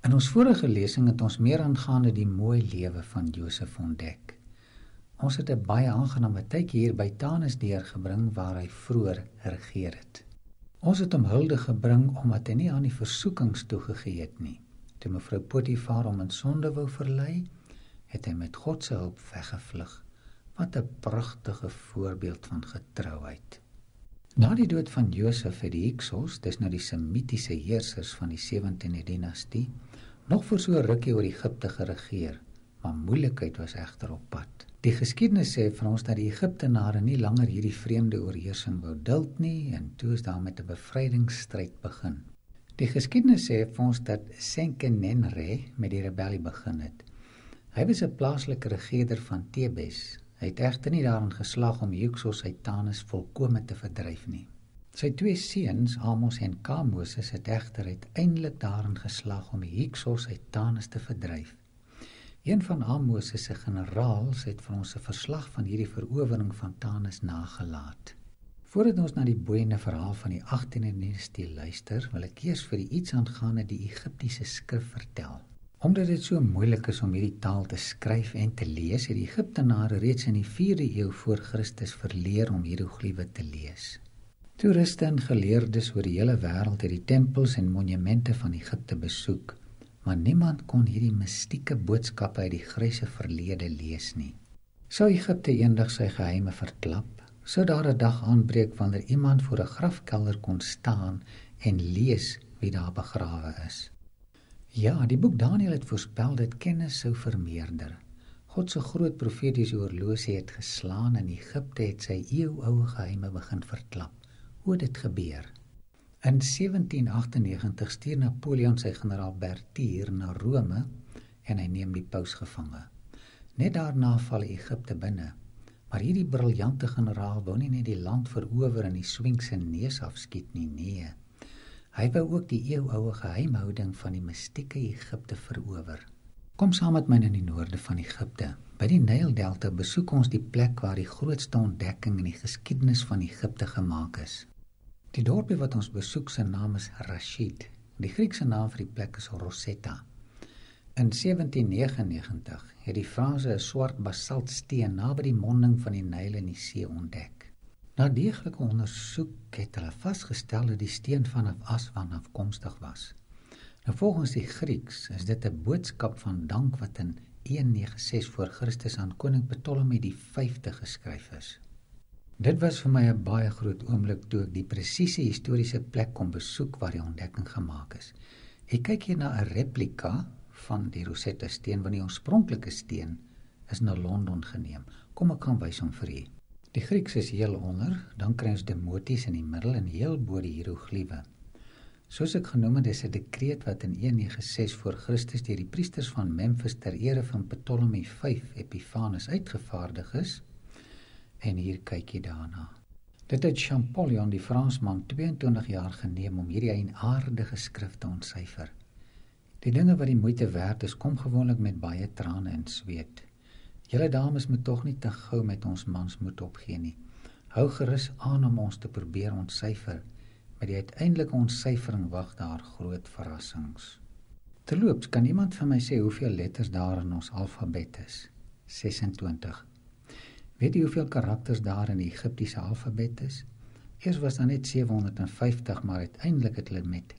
In ons vorige lesing het ons meer aangaande die mooi lewe van Josef ontdek. Ons het 'n baie aangename tydjie hier by Tanis deurgebring waar hy vroeër regeer het. Ons het hom hulde gebring omdat hy nie aan die versoekings toegegee het nie. Toe mevrou Potifar hom in sonde wou verlei, het hy met God se hulp weggevlug. Wat 'n pragtige voorbeeld van getrouheid. Na die dood van Josef het die Hyksos, dis nou die Semitiese heersers van die 17de dinastie, nog vir so 'n rukkie oor Egipte geregeer, maar moeilikheid was egter op pad. Die geskiedenis sê vir ons dat die Egiptenare nie langer hierdie vreemde oorheersing wou duld nie, en toe is daar met 'n bevrydingsstryd begin. Die geskiedenis sê vir ons dat Senkennenre met die rebellie begin het. Hy was 'n plaaslike regerder van Tebes. Hy het egter nie daarin geslaag om Hyksos uit Tanis volkome te verdryf nie. Sy twee seuns, Amos en Kamoses, het egter uiteindelik daarin geslaag om die Hyksos uit Tanis te verdryf. Een van Amos se generaals het vir ons 'n verslag van hierdie verowering van Tanis nagelaat. Voordat ons na die boeiende verhaal van die 18de dinastie luister, wil ek eers vir u iets aangaande die Egiptiese skrif vertel. Omdat dit so moeilik is om hierdie taal te skryf en te lees, het die Egiptenare reeds in die 4de eeu voor Christus verleer om hieroglife te lees. Toeriste en geleerdes oor die hele wêreld het die tempels en monumente van Egipte besoek, maar niemand kon hierdie mystieke boodskappe uit die gryse verlede lees nie. Sou Egipte eendag sy geheime verklap, sou daar 'n dag aanbreek wanneer iemand voor 'n grafkelder kon staan en lees wie daar begrawe is. Ja, die boek Daniël het voorspel dat kennis sou vermeerder. God se groot profetiese horlosie het geslaan en Egipte het sy eeuoue geheime begin verklap. Hoe het dit gebeur? In 1798 stuur Napoleon sy generaal Berthier na Rome en hy neem die paus gevange. Net daarna val Egipte binne, maar hierdie briljante generaal wou nie net die land verower en die swink se neus afskiet nie, nee. Hy wou ook die eeuoue geheimhouding van die mystieke Egipte verower. Kom saam met my in die noorde van Egipte. By die Nyldelta besoek ons die plek waar die grootste ontdekking in die geskiedenis van Egipte gemaak is. Die dorpie wat ons besoek se naam is Rashid. Die Griekse naam vir die plek is Rosetta. In 1799 het die Franse 'n swart basaltsteen naby die monding van die Nyl in die see ontdek. Na deeglike ondersoek het hulle vasgestel dat die steen vanaf Aswan afkomstig was. Nou volgens die Grieks is dit 'n boodskap van dank wat in 196 voor Christus aan koning Ptolemy die 5de geskryf is. Dit was vir my 'n baie groot oomblik toe ek die presiese historiese plek kon besoek waar die ontdekking gemaak is. Ek kyk hier na 'n replika van die Rosetta steen, want die oorspronklike steen is na Londen geneem. Kom ek gaan wys hom vir u. Die Grieks is heel onder, dan kry ons demoties in die middel en heel bo die hieroglife. Soos ek genoem het, is 'n dekreet wat in 196 voor Christus deur die priesters van Memphis ter ere van Ptolemy 5 Epiphanes uitgevaardig is. En hier kyk jy daarna. Dit het Champollion, die Fransman, 22 jaar geneem om hierdie eienaardige skrif te ontsyfer. Die dinge wat die moeite werd is, kom gewoonlik met baie trane en sweet. Julle dames moet tog nie te gou met ons mans moed opgee nie. Hou gerus aan om ons te probeer ontsyfer. Met die uiteindelike ontsyfering wag daar groot verrassings. Terloops, kan iemand van my sê hoeveel letters daar in ons alfabet is? 26. Weet jy hoeveel karakters daar in die Egiptiese alfabet is? Eers was daar net 750, maar uiteindelik het hulle met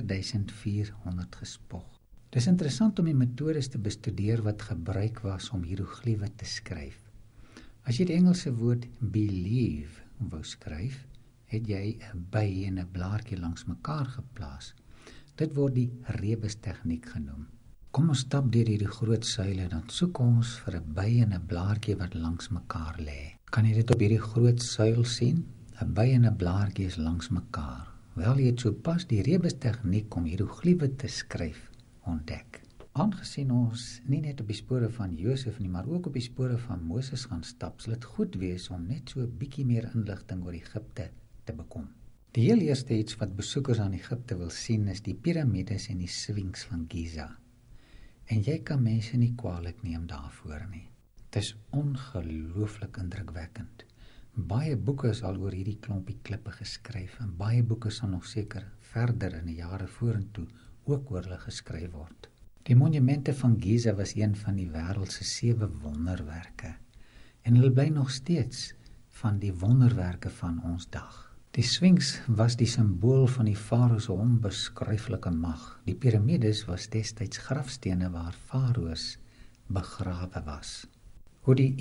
2400 gespog. Dis interessant om die metodes te bestudeer wat gebruik was om hieroglife te skryf. As jy die Engelse woord believe wou skryf, het jy 'n by en 'n blaartjie langs mekaar geplaas. Dit word die rebus tegniek genoem. Kom ons stap deur hierdie groot suile, dan soek ons vir 'n by en 'n blaartjie wat langs mekaar lê. Kan jy dit op hierdie groot suil sien? 'n By en 'n blaartjie is langs mekaar. Wel, jy het sopas die rebus tegniek om hieroglife te skryf ontdek. Aangesien ons nie net op die spore van Josef nie, maar ook op die spore van Moses gaan stap, sal dit goed wees om net so 'n bietjie meer inligting oor Egipte te bekom. Die heel eerste iets wat besoekers aan Egipte wil sien is die piramides en die Sphinx van Giza. En jy kan mense nie kwaadlik neem daarvoor nie. Dit is ongelooflik indrukwekkend. Baie boeke is al oor hierdie klompie klippe geskryf en baie boeke sal nog seker verder in die jare vorentoe ook oor hulle geskryf word. Die monumente van Giza was een van die wêreld se 7 wonderwerke en hulle bly nog steeds van die wonderwerke van ons dag. Die Sphinx was die simbool van die farao se onbeskryflike mag. Die piramides was destyds grafstene waar farao's begrawe was. Hoe die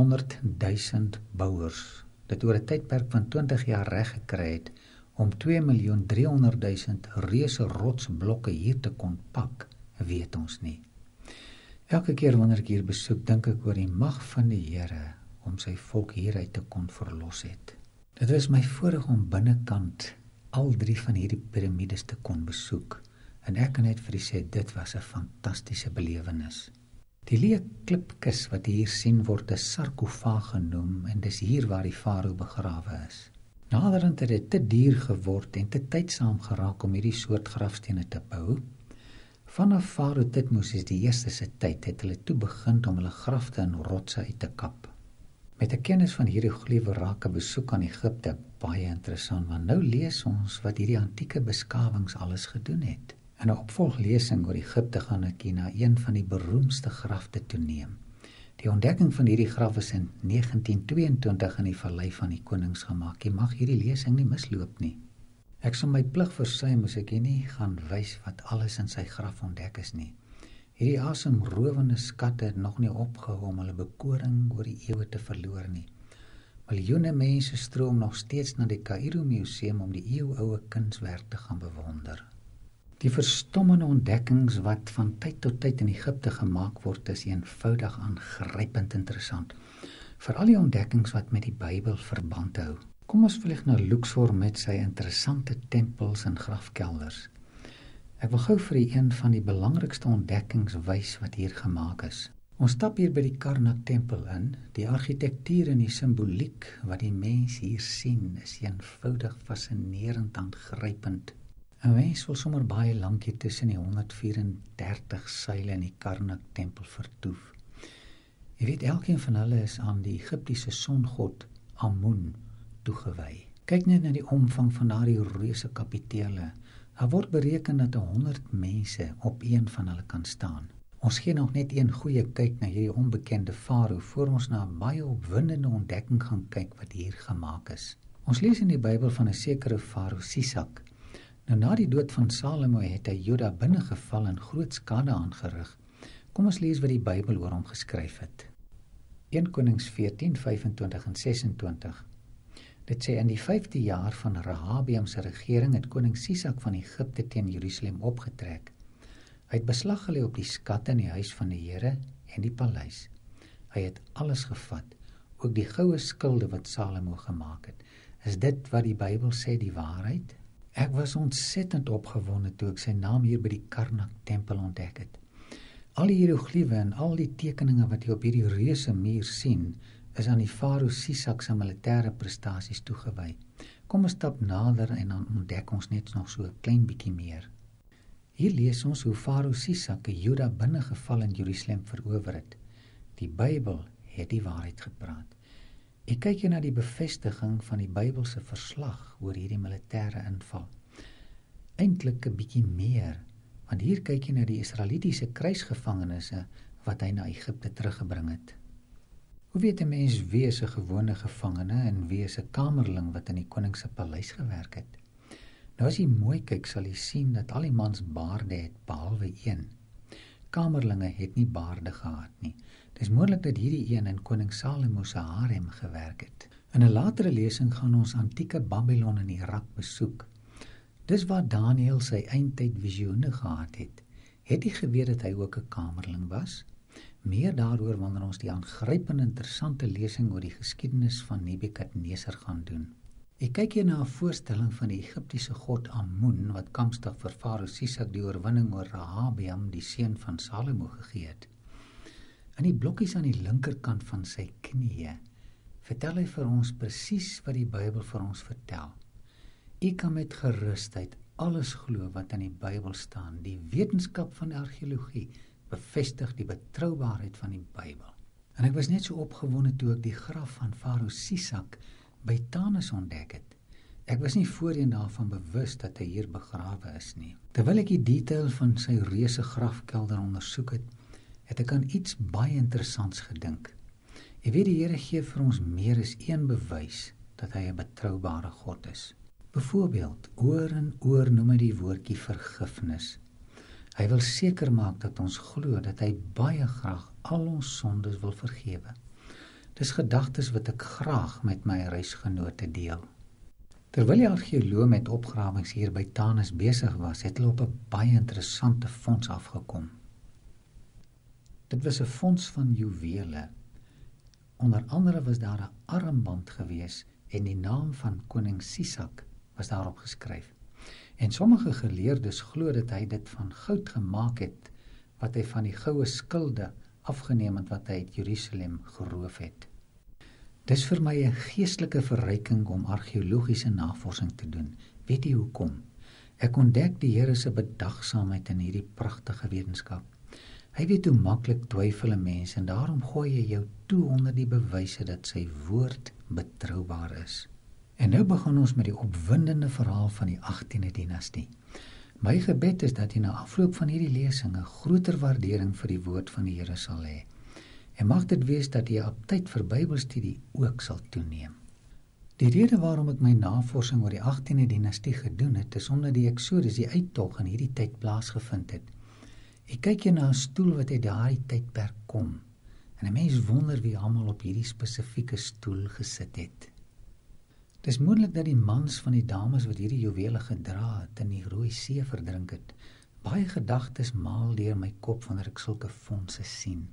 100.000 bouers dit oor 'n tydperk van 20 jaar reg gekry het om 2.300.000 reuse rotsblokke hier te kon pak, weet ons nie. Elke keer wanneer ek hier besoek, dink ek oor die mag van die Here om sy volk hieruit te kon verlos het. Dit was my voorreg om binnekant al 3 van hierdie piramides te kon besoek en ek kan net vir u sê, dit was 'n fantastiese belewenis. Die leë klipkis wat hier sien word 'n sarkofaag genoem en dis hier waar die farao begrawe is. Naderhand het dit te duur geword en te tydsaam geraak om hierdie soort grafstene te bou. Vanaf farao Thutmose die eerste se tyd het hulle toe begin om hulle grafte in rotse uit te kap. Met 'n kennis van hierdie gliewe raak 'n besoek aan Egipte baie interessant, want nou lees ons wat hierdie antieke beskawings alles gedoen het. In 'n opvolglesing oor Egipte gaan ek hier na een van die beroemdste grafte toeneem. Die ontdekking van hierdie graf is in 1922 in die Vallei van die Konings gemaak. Jy mag hierdie lesing nie misloop nie. Ek sal my plig versuim as ek hier nie gaan wys wat alles in sy graf ontdek is nie. Hierdie asemrowende skatte het nog nie opgehou om hulle bekoring oor die eeue te verloor nie. Miljoene mense stroom nog steeds na die Kaïro Museum om die eeuoue kunswerk te gaan bewonder. Die verstommende ontdekkings wat van tyd tot tyd in Egipte gemaak word, is eenvoudig aangrypend interessant. Veral die ontdekkings wat met die Bybel verband hou. Kom ons vlieg na Luxor met sy interessante tempels en grafkelders. Ek wil gou vir u een van die belangrikste ontdekkings wys wat hier gemaak is. Ons stap hier by die Karnak-tempel in. Die argitektuur en die simboliek wat die mens hier sien is eenvoudig fascinerend aangrypend. 'n Mens wil sommer baie lank hier tussen die 134 seile in die Karnak-tempel vertoef. Jy weet, elkeen van hulle is aan die Egiptiese songod Amun toegewy. Kyk net na die omvang van daardie reuse kapitele. Daar word bereken dat 100 mense op een van hulle kan staan. Ons gee nog net een goeie kyk na hierdie onbekende farao voor ons na 'n baie opwindende ontdekking gaan kyk wat hier gemaak is. Ons lees in die Bybel van 'n sekere farao Sisak. Nou na die dood van Salomo het hy Juda binnegeval en groot skade aangerig. Kom ons lees wat die Bybel oor hom geskryf het. 1 Konings 14, 25 en 26. Dit sê, in die 5de jaar van Rehabeam se regering het koning Sisak van Egipte teen Jerusalem opgetrek. Hy het beslag gelê op die skatte in die huis van die Here en die paleis. Hy het alles gevat, ook die goue skilde wat Salomo gemaak het. Is dit wat die Bybel sê die waarheid? Ek was ontsettend opgewonde toe ek sy naam hier by die Karnak-tempel ontdek het. Al die hierogliewe en al die tekeninge wat jy op hierdie reuse muur sien, is aan die farao Sisak se militêre prestasies toegewy. Kom ons stap nader en dan ontdek ons net nog so 'n klein bietjie meer. Hier lees ons hoe farao Sisak Juda binnegeval in Jerusalem verower het. Die Bybel het die waarheid gepraat. Ek kyk hier na die bevestiging van die Bybelse verslag oor hierdie militêre inval. Eintlik 'n bietjie meer, want hier kyk jy na die Israelitiese kruisgevangenes wat hy na Egipte teruggebring het. Hoe weet 'n mens wie is 'n gewone gevangene en wie is 'n kamerling wat in die koning se paleis gewerk het? Nou as jy mooi kyk, sal jy sien dat al die mans baarde het, behalwe een. Kamerlinge het nie baarde gehad nie. Dit is moontlik dat hierdie een in koning Salomo se harem gewerk het. In 'n latere lesing gaan ons antieke Babylon in Irak besoek. Dis waar Daniël sy eindtyd visioene gehad het. Het hy geweet dat hy ook 'n kamerling was? Meer daaroor wanneer ons die aangrypende interessante lesing oor die geskiedenis van Nebukadneser gaan doen. Ek kyk hier na 'n voorstelling van die Egiptiese god Amun wat kampstig vir farao Sisak die oorwinning oor Rehabeam, die seun van Salomo, gegee het. In die blokkies aan die linkerkant van sy knieë vertel hy vir ons presies wat die Bybel vir ons vertel. U kan met gerusheid alles glo wat in die Bybel staan. Die wetenskap van argeologie bevestig die betroubaarheid van die Bybel. En ek was net so opgewonde toe ek die graf van farao Sisak by Tanis ontdek het. Ek was nie voorheen daarvan bewus dat hy hier begrawe is nie. Terwyl ek die detail van sy reuse grafkelder ondersoek het, het ek aan iets baie interessants gedink. Jy weet, die Here gee vir ons meer as een bewys dat hy 'n betroubare God is. Byvoorbeeld, oor en oor noem hy die woordjie vergifnis. Hy wil seker maak dat ons glo dat hy baie graag al ons sondes wil vergewe. Dis gedagtes wat ek graag met my reisgenote deel. Terwyl die argeoloog met opgrawings hier by Tanis besig was, het hulle op 'n baie interessante fonds afgekom. Dit was 'n fonds van juwele. Onder andere was daar 'n armband gewees en die naam van koning Sisak was daarop geskryf. En sommige geleerdes glo dat hy dit van goud gemaak het, wat hy van die goue skilde afgeneem het wat hy uit Jerusalem geroof het. Dis vir my 'n geestelike verryking om argeologiese navorsing te doen. Weet jy hoekom? Ek ontdek die Here se bedagsaamheid in hierdie pragtige wetenskap. Hy weet hoe maklik twyfel 'n mens en daarom gooi hy jou toe onder die bewyse dat sy woord betroubaar is. En nou begin ons met die opwindende verhaal van die 18de dinastie. My gebed is dat jy na afloop van hierdie lesing 'n groter waardering vir die woord van die Here sal hê. En mag dit wees dat jy aptyt vir Bybelstudie ook sal toeneem. Die rede waarom ek my navorsing oor die 18de dinastie gedoen het, is omdat die Exodus, die uittog, in hierdie tyd plaasgevind het. Ek kyk jy na 'n stoel wat uit daardie tydperk kom, en 'n mens wonder wie almal op hierdie spesifieke stoel gesit het. Dis moontlik dat die mans van die dames wat hierdie juwele gedra het in die Rooi See verdrink het. Baie gedagtes maal deur my kop wanneer ek sulke fondse sien.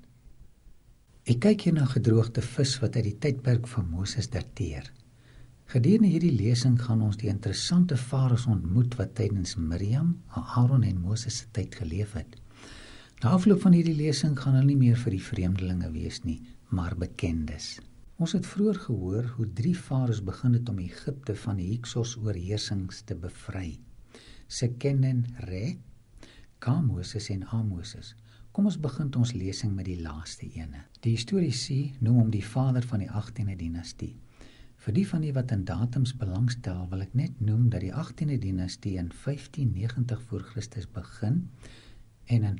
Ek kyk hier na gedroogde vis wat uit die tydperk van Moses dateer. Gedurende hierdie lesing gaan ons die interessante vares ontmoet wat tydens Miriam, Aaron en Moses se tyd geleef het. Na afloop van hierdie lesing gaan hulle nie meer vir die vreemdelinge wees nie, maar bekendes. Ons het vroeër gehoor hoe 3 vares begin het om Egipte van die Hyksos oorheersings te bevry. Seqenen-Re, Kamoses en Amoses. Kom ons begin ons lesing met die laaste ene. Die historiese noem hom die vader van die 18de dinastie. Vir die van die wat in datums belangstel, wil ek net noem dat die 18de dinastie in 1590 voor Christus begin en in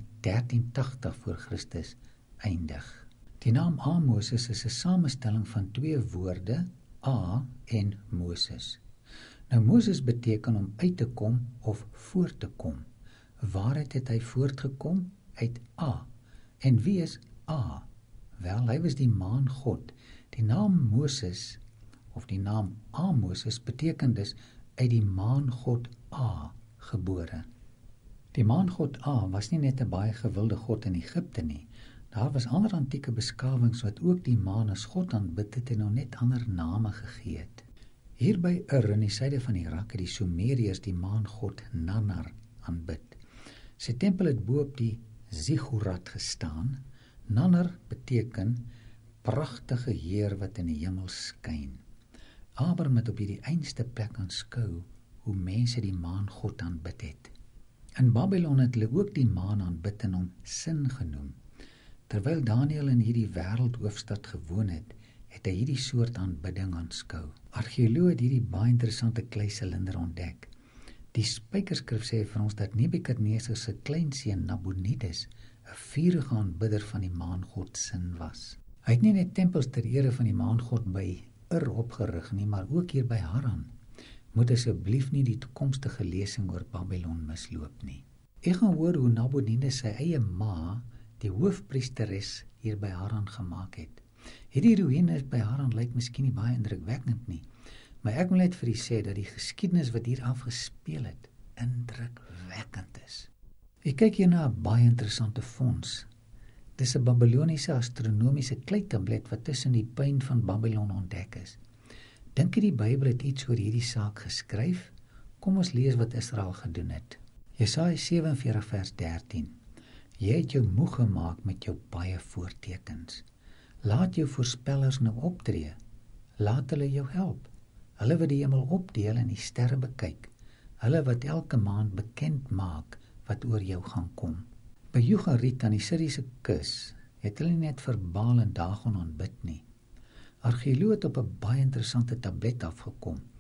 1380 voor Christus eindig. Die naam Amoses is 'n samestelling van 2 woorde, A en Moses. Nou Moses beteken om uit te kom of voort te kom. Waaruit het hy voortgekom? Uit A. En wie is A? Wel, hy was die maangod. Die naam Moses of die naam Amoses beteken dus uit die maangod A gebore. Die maangod A was nie net 'n baie gewilde god in Egipte nie. Daar was ander antieke beskawings wat ook die maan as god aanbid het en nou net ander name gegee het. Hier by Ur in die suide van Irak het die Sumeriërs die maangod Nannar aanbid. Sy tempel het bo op die Ziggurat gestaan. Nannar beteken pragtige heer wat in die hemel skyn. Abraham het op hierdie einste plek aanskou hoe mense die maangod aanbid het. In Babylon het hulle ook die maan aanbid en hom Sin genoem. Terwyl Daniël in hierdie wêreldhoofstad gewoon het, het hy hierdie soort aanbidding aanskou. Argeoloë het hierdie baie interessante kleisilinder ontdek. Die spykerskrif sê vir ons dat Nebukadneser se kleinseun Nabonidus 'n vurige aanbidder van die maangod Sin was. Hy het nie net tempels ter ere van die maangod by Ur opgerig nie, maar ook hier by Haran. Moet asseblief nie die toekomstige lesing oor Babylon misloop nie. Ek gaan hoor hoe Nabonidus sy eie ma, die hoofpriesteres, hier by Haran gemaak het. Hierdie ruïnes by Haran lyk miskien nie baie indrukwekkend nie, maar ek wil net vir u sê dat die geskiedenis wat hier afgespeel het, indrukwekkend is. Ek kyk hier na 'n baie interessante fonds. Dis 'n Babiloniese astronomiese kleitablet wat tussen die puin van Babylon ontdek is. Dink jy die Bybel het iets oor hierdie saak geskryf? Kom ons lees wat Israel gedoen het. Jesaja 47 vers 13. Jy het jou moeg gemaak met jou baie voortekens. Laat jou voorspellers nou optree. Laat hulle jou help. Hulle wat die hemel opdeel en die sterre bekyk. Hulle wat elke maand bekend maak wat oor jou gaan kom. By Ugarit aan die Syriese kus het hulle net vir Baal en Dagon aanbid nie. Argeoloë het op 'n baie interessante tablet afgekom.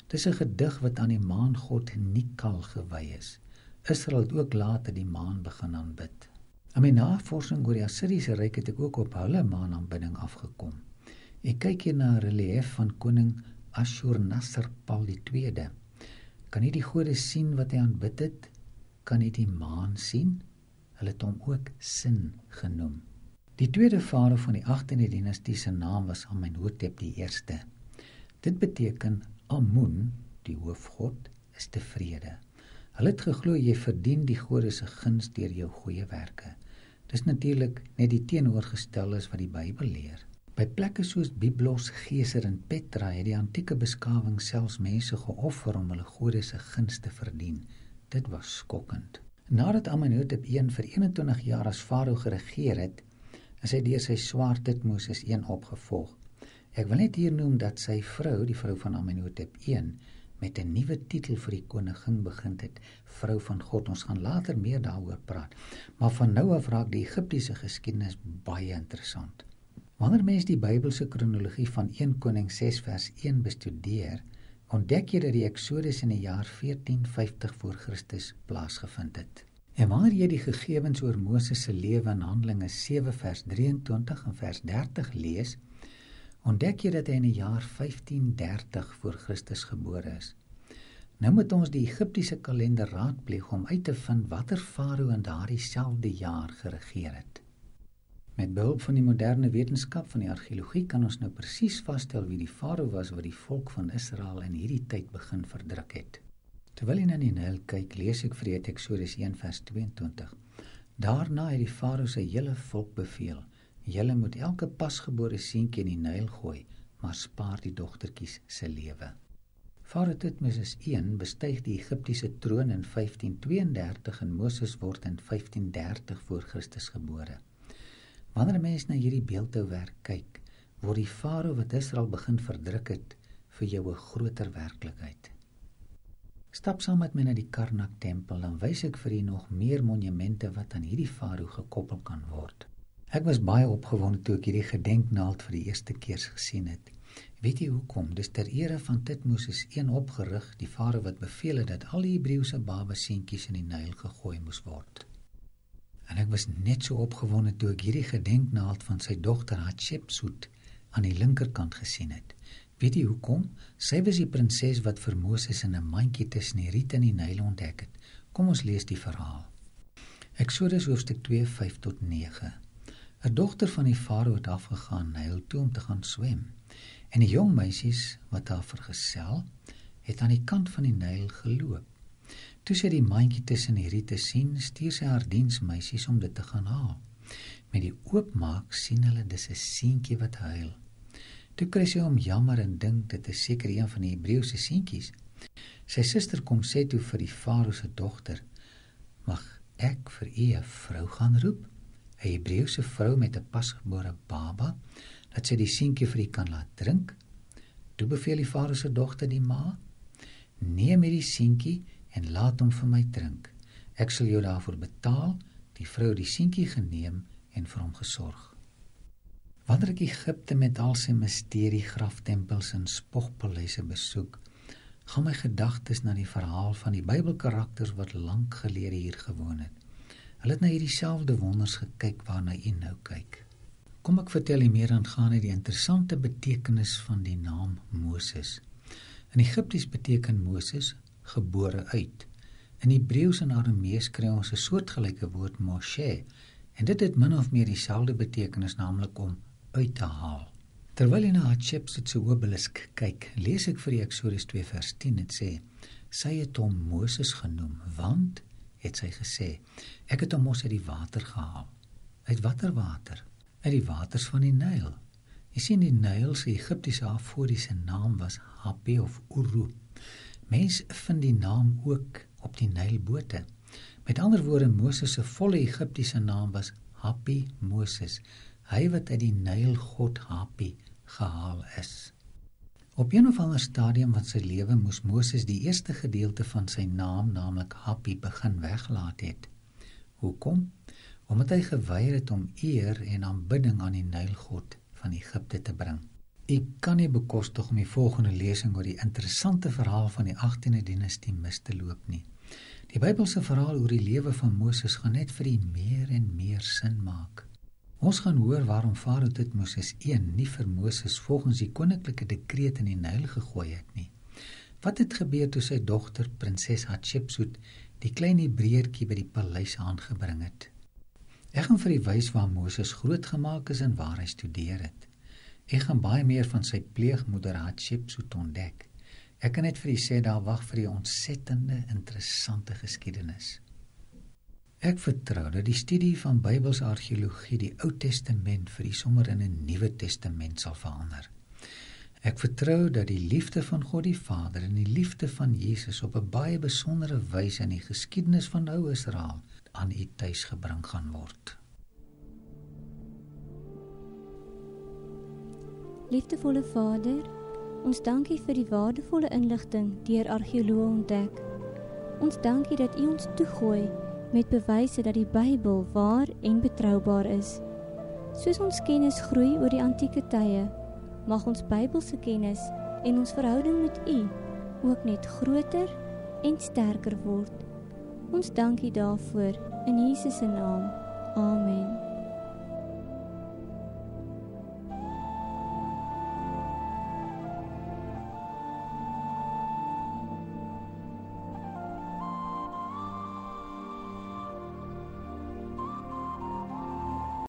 Dis 'n gedig wat aan die maangod Nikal gewy is. Israel het ook later die maan begin aanbid. In my navorsing oor die Assiriese ryk het ek ook op hulle maanaanbidding afgekom. Ek kyk hier na 'n relief van koning Ashurnasirpal II. Kan jy die gode sien wat hy aanbid het? Kan jy die maan sien? Hulle het hom ook Sin genoem. Die tweede farao van die 18de dinastie se naam was Amenhotep I. Dit beteken Amun, die hoofgod, is tevrede. Hulle het geglo jy verdien die gode se guns deur jou goeie werke. Dis natuurlik net die teenoorgestel is wat die Bybel leer. By plekke soos Byblos, Geser en Petra het die antieke beskawing selfs mense geoffer om hulle gode se guns te verdien. Dit was skokkend. Nadat Amenhotep I vir 21 jaar as farao geregeer het, is hy deur sy swaar Thutmose I opgevolg. Ek wil net hier noem dat sy vrou, die vrou van Amenhotep I, met 'n nuwe titel vir die koningin begin het, vrou van God. Ons gaan later meer daaroor praat. Maar van nou af raak die Egiptiese geskiedenis baie interessant. Wanneer mens die Bybelse kronologie van 1 Koning 6 vers 1 bestudeer, ontdek jy dat die Exodus in die jaar 1450 voor Christus plaasgevind het. En wanneer jy die gegevens oor Moses se lewe in Handelinge 7 vers 23 en vers 30 lees, ontdek jy dat hy in die jaar 1530 voor Christus gebore is. Nou moet ons die Egiptiese kalender raadpleeg om uit te vind watter farao in daardie selfde jaar geregeer het. Met behulp van die moderne wetenskap van die argeologie kan ons nou presies vasstel wie die farao was wat die volk van Israel in hierdie tyd begin verdruk het. Terwyl jy na die Nyl kyk, lees ek vir jou Eksodus 1 vers 22. Daarna het die farao sy hele volk beveel: julle moet elke pasgebore seentjie in die Nyl gooi, maar spaar die dogtertjies se lewe. Farao Thutmose I bestyg die Egiptiese troon in 1532 en Moses word in 1530 voor Christus gebore. Wanneer 'n mens na hierdie beeldhouwerk kyk, word die farao wat Israel begin verdruk het vir jou 'n groter werklikheid. Stap saam met my na die Karnak-tempel, dan wys ek vir u nog meer monumente wat aan hierdie farao gekoppel kan word. Ek was baie opgewonde toe ek hierdie gedenknaald vir die eerste keer gesien het. Weet jy hoekom? Dis ter ere van Thutmose I opgerig, die farao wat beveel het dat al die Hebreëse babaseentjies in die Nyl gegooi moes word. En ek was net so opgewonde toe ek hierdie gedenknaald van sy dogter Hatshepsut aan die linkerkant gesien het. Weet jy hoekom? Sy was die prinses wat vir Moses in 'n mandjie tussen die riete en die Nyl ontdek het. Kom ons lees die verhaal. Eksodus hoofstuk 2, 5 tot 9. 'n Dogter van die farao het afgegaan Nyl toe om te gaan swem. En die jong meisies wat haar vergesel, het aan die kant van die Nyl geloop. Toe sy die mandjie tussen die riete sien, stuur sy haar diensmeisies om dit te gaan haal. Met die oopmaak sien hulle dis 'n seentjie wat huil. Toe kry sy hom jammer en dink dit is seker een van die Hebreëse seentjies. Sy suster kom sê toe vir die farao se dogter: mag ek vir u 'n vrou gaan roep? 'n Hebreëse vrou met 'n pasgebore baba, dat sy die seentjie vir u kan laat drink? Toe beveel die farao se dogter die ma: neem hierdie seentjie en laat hom vir my drink. Ek sal jou daarvoor betaal. Die vrou die seentjie geneem en vir hom gesorg. Wanneer ek Egipte met al sy misterie, graftempels en spogpaleise besoek, gaan my gedagtes na die verhaal van die Bybelkarakters wat lank gelede hier gewoon het. Hulle het na hierdie selfde wonders gekyk waarna u nou kyk. Kom ek vertel u meer aangaande die interessante betekenis van die naam Moses. In Egipties beteken Moses gebore uit. In Hebreëus en Aramees kry ons 'n soortgelyke woord Moshe, en dit het min of meer dieselfde betekenis, naamlik om uit te haal. Terwyl jy na Hatshepsut se obelisk kyk, lees ek vir die Eksodus 2 vers 10, het sê: sy het hom Moses genoem, want, het sy gesê, ek het hom mos uit die water gehaal. Uit watter water? Uit die waters van die Nyl. Jy sien, die Nyl se Egiptiese afgodiese naam was Hapi of Uru. Mens vind die naam ook op die Nylbote. Met ander woorde, Moses se volle Egiptiese naam was Hapi Moses, hy wat uit die Nylgod Hapi gehaal is. Op een of ander stadium van sy lewe moes Moses die eerste gedeelte van sy naam, naamlik Hapi, begin weglaat het. Hoekom? Omdat hy geweier het om eer en aanbidding aan die Nylgod van Egipte te bring. U kan nie bekostig om die volgende lesing oor die interessante verhaal van die 18de dinastie mis te loop nie. Die Bybelse verhaal oor die lewe van Moses gaan net vir u meer en meer sin maak. Ons gaan hoor waarom Farao Thutmose I nie vir Moses volgens die koninklike dekreet in die Nyl gegooi het nie. Wat het gebeur toe sy dogter, prinses Hatshepsut, die klein Hebreërtjie by die paleis aangebring het? Ek gaan vir u wys waar Moses grootgemaak is en waar hy studeer het. Ek gaan baie meer van sy pleegmoeder Hatshepsut ontdek. Ek kan net vir u sê, daar wag vir u ontsettende, interessante geskiedenis. Ek vertrou dat die studie van Bybelse argeologie die Ou Testament vir u sommer in 'n Nuwe Testament sal verander. Ek vertrou dat die liefde van God die Vader en die liefde van Jesus op 'n baie besondere wyse in die geskiedenis van Ou Israel aan u tuis gebring gaan word. Liefdevolle Vader, ons dankie vir die waardevolle inligting deur argeoloë ontdek. Ons dankie dat u ons toegooi met bewyse dat die Bybel waar en betroubaar is. Soos ons kennis groei oor die antieke tye, mag ons Bybelse kennis en ons verhouding met u ook net groter en sterker word. Ons dankie daarvoor in Jesus se naam. Amen.